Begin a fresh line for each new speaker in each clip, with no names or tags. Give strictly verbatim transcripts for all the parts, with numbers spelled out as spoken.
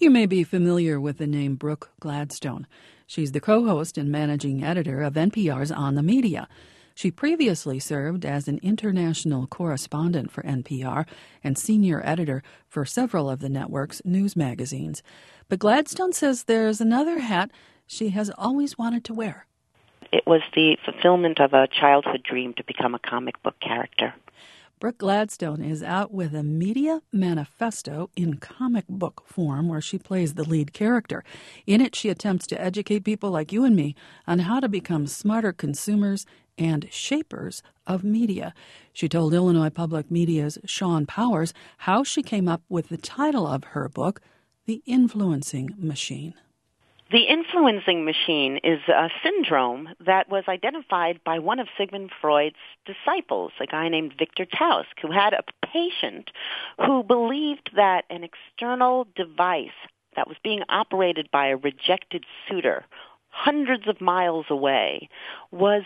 you may be familiar with the name Brooke Gladstone. She's the co-host and managing editor of N P R's On the Media. She previously served as an international correspondent for N P R and senior editor for several of the network's news magazines. But Gladstone says there's another hat she has always wanted to wear.
It was the fulfillment of a childhood dream to become a comic book character.
Brooke Gladstone is out with a media manifesto in comic book form where she plays the lead character. In it, she attempts to educate people like you and me on how to become smarter consumers and shapers of media. She told Illinois Public Media's Sean Powers how she came up with the title of her book, The Influencing Machine.
The influencing machine is a syndrome that was identified by one of Sigmund Freud's disciples, a guy named Victor Tausk, who had a patient who believed that an external device that was being operated by a rejected suitor hundreds of miles away was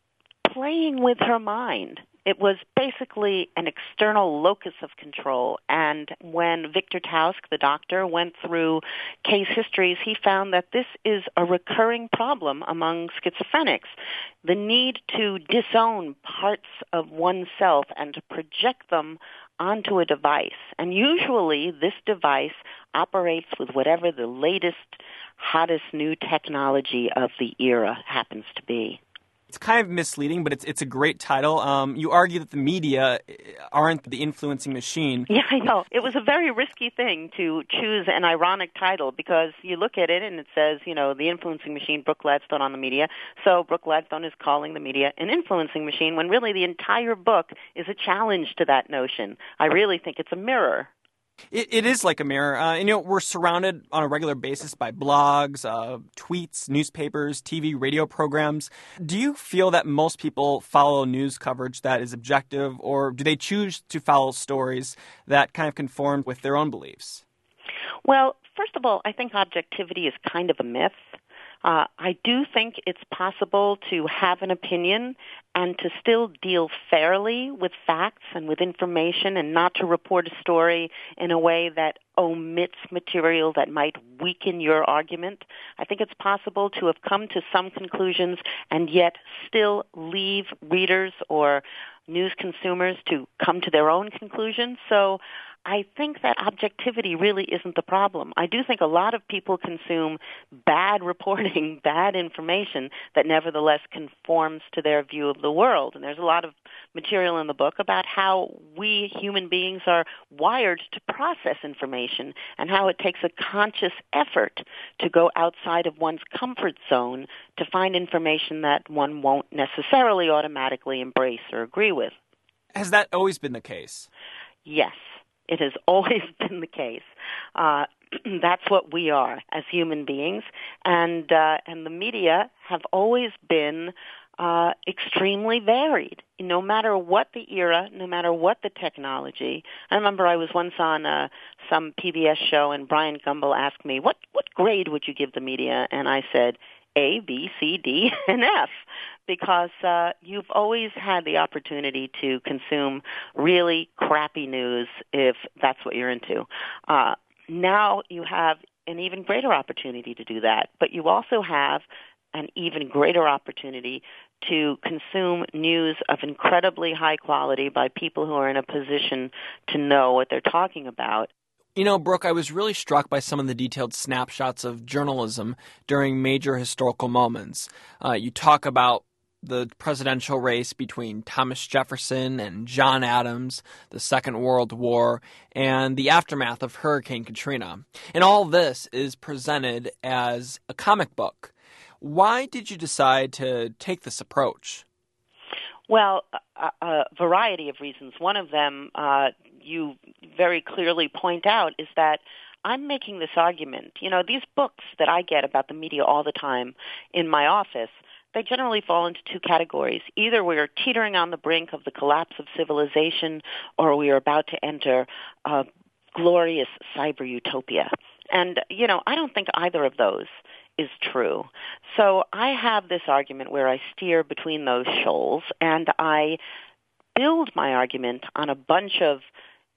playing with her mind. It was basically an external locus of control, and when Victor Tausk, the doctor, went through case histories, he found that this is a recurring problem among schizophrenics, the need to disown parts of oneself and to project them onto a device. And usually this device operates with whatever the latest, hottest new technology of the era happens to be.
It's kind of misleading, but it's it's a great title. Um, you argue that the media aren't the influencing machine.
Yeah, I know. It was a very risky thing to choose an ironic title because you look at it and it says, you know, the influencing machine, Brooke Gladstone on the media. So Brooke Gladstone is calling the media an influencing machine when really the entire book is a challenge to that notion. I really think it's a mirror.
It, it is like a mirror. Uh, you know, we're surrounded on a regular basis by blogs, uh, tweets, newspapers, T V, radio programs. Do you feel that most people follow news coverage that is objective, or do they choose to follow stories that kind of conform with their own beliefs?
Well, first of all, I think objectivity is kind of a myth. Uh, I do think it's possible to have an opinion and to still deal fairly with facts and with information and not to report a story in a way that omits material that might weaken your argument. I think it's possible to have come to some conclusions and yet still leave readers or news consumers to come to their own conclusions. So I think that objectivity really isn't the problem. I do think a lot of people consume bad reporting, bad information that nevertheless conforms to their view of the world. And there's a lot of material in the book about how we human beings are wired to process information and how it takes a conscious effort to go outside of one's comfort zone to find information that one won't necessarily automatically embrace or agree with.
Has that always been the case?
Yes. It has always been the case. Uh, that's what we are as human beings, and uh, and the media have always been uh, extremely varied. No matter what the era, no matter what the technology. I remember I was once on uh, some P B S show, and Brian Gumbel asked me, "What what grade would you give the media?" And I said, A, B, C, D, and F, because uh, you've always had the opportunity to consume really crappy news if that's what you're into. Uh, now you have an even greater opportunity to do that, but you also have an even greater opportunity to consume news of incredibly high quality by people who are in a position to know what they're talking about.
You know, Brooke, I was really struck by some of the detailed snapshots of journalism during major historical moments. Uh, you talk about the presidential race between Thomas Jefferson and John Adams, the Second World War, and the aftermath of Hurricane Katrina. And all this is presented as a comic book. Why did you decide to take this approach?
Well, a, a variety of reasons. One of them, uh, you very clearly point out, is that I'm making this argument. You know, these books that I get about the media all the time in my office, they generally fall into two categories. Either we are teetering on the brink of the collapse of civilization, or we are about to enter a glorious cyber utopia. And, you know, I don't think either of those is true. So I have this argument where I steer between those shoals, and I build my argument on a bunch of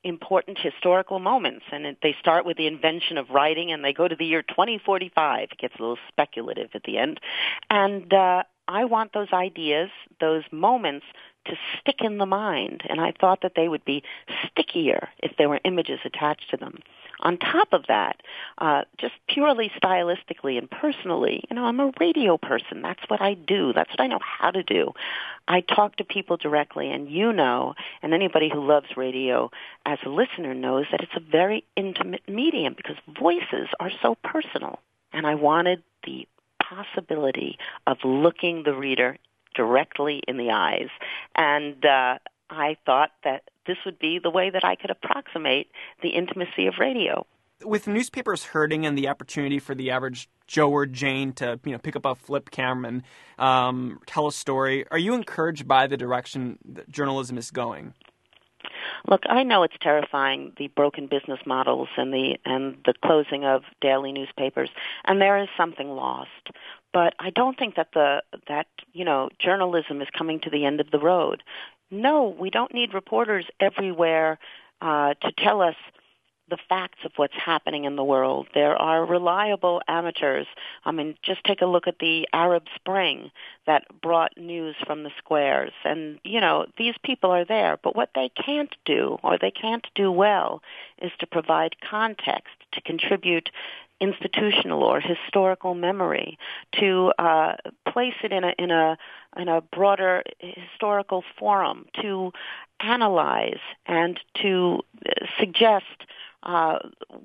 important historical moments, and it, they start with the invention of writing, and they go to the year twenty forty-five. It gets a little speculative at the end. And uh, I want those ideas, those moments, to stick in the mind, and I thought that they would be stickier if there were images attached to them. On top of that, uh, just purely stylistically and personally, you know, I'm a radio person. That's what I do. That's what I know how to do. I talk to people directly, and you know, and anybody who loves radio as a listener knows that it's a very intimate medium because voices are so personal. And I wanted the possibility of looking the reader directly in the eyes. And uh, I thought that this would be the way that I could approximate the intimacy of radio.
With newspapers hurting and the opportunity for the average Joe or Jane to, you know, pick up a flip camera and um, tell a story, are you encouraged by the direction that journalism is going?
Look, I know it's terrifying, the broken business models and the and the closing of daily newspapers, and there is something lost. But I don't think that the that you know journalism is coming to the end of the road. No, we don't need reporters everywhere uh, to tell us the facts of what's happening in the world. There are reliable amateurs. I mean, just take a look at the Arab Spring that brought news from the squares. And, you know, these people are there. But what they can't do, or they can't do well, is to provide context, to contribute institutional or historical memory, to uh, place it in a in a in a broader historical forum, to analyze and to suggest uh,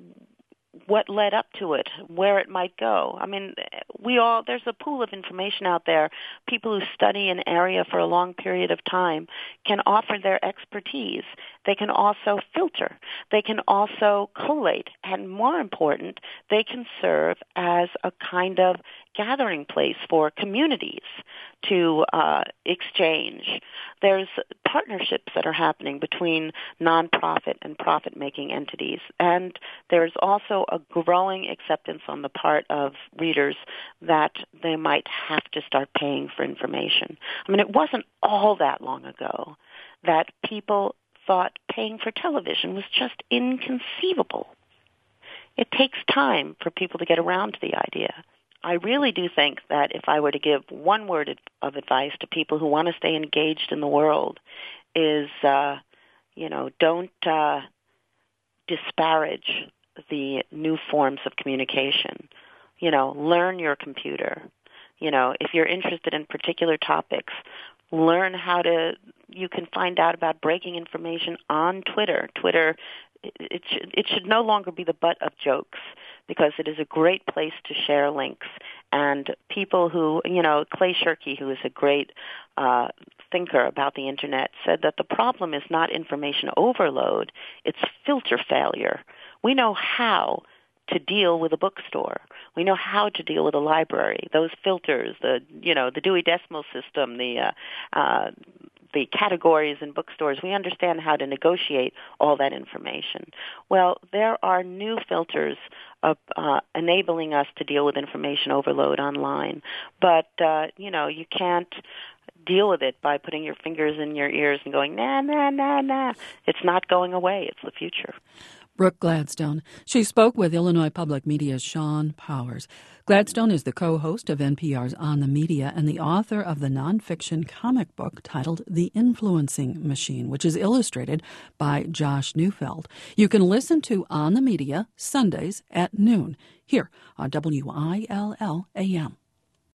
what led up to it, where it might go. I mean, we all there's a pool of information out there. People who study an area for a long period of time can offer their expertise. They can also filter. They can also collate. And more important, they can serve as a kind of gathering place for communities to uh, exchange. There's partnerships that are happening between nonprofit and profit-making entities. And there's also a growing acceptance on the part of readers that they might have to start paying for information. I mean, it wasn't all that long ago that people thought paying for television was just inconceivable. It takes time for people to get around to the idea. I really do think that if I were to give one word of advice to people who want to stay engaged in the world is, uh, you know, don't uh, disparage the new forms of communication. You know, learn your computer. You know, if you're interested in particular topics, learn how to, you can find out about breaking information on Twitter. Twitter, it should, it should no longer be the butt of jokes because it is a great place to share links. And people who, you know, Clay Shirky, who is a great uh, thinker about the Internet, said that the problem is not information overload, it's filter failure. We know how to deal with a bookstore. We know how to deal with a library. Those filters, the you know the Dewey Decimal System, the uh, uh, the categories in bookstores. We understand how to negotiate all that information. Well, there are new filters of, uh, enabling us to deal with information overload online, but uh, you know you can't deal with it by putting your fingers in your ears and going nah nah nah nah. It's not going away. It's the future.
Brooke Gladstone. She spoke with Illinois Public Media's Sean Powers. Gladstone is the co-host of N P R's On the Media and the author of the nonfiction comic book titled The Influencing Machine, which is illustrated by Josh Neufeld. You can listen to On the Media Sundays at noon here on W I L L A M.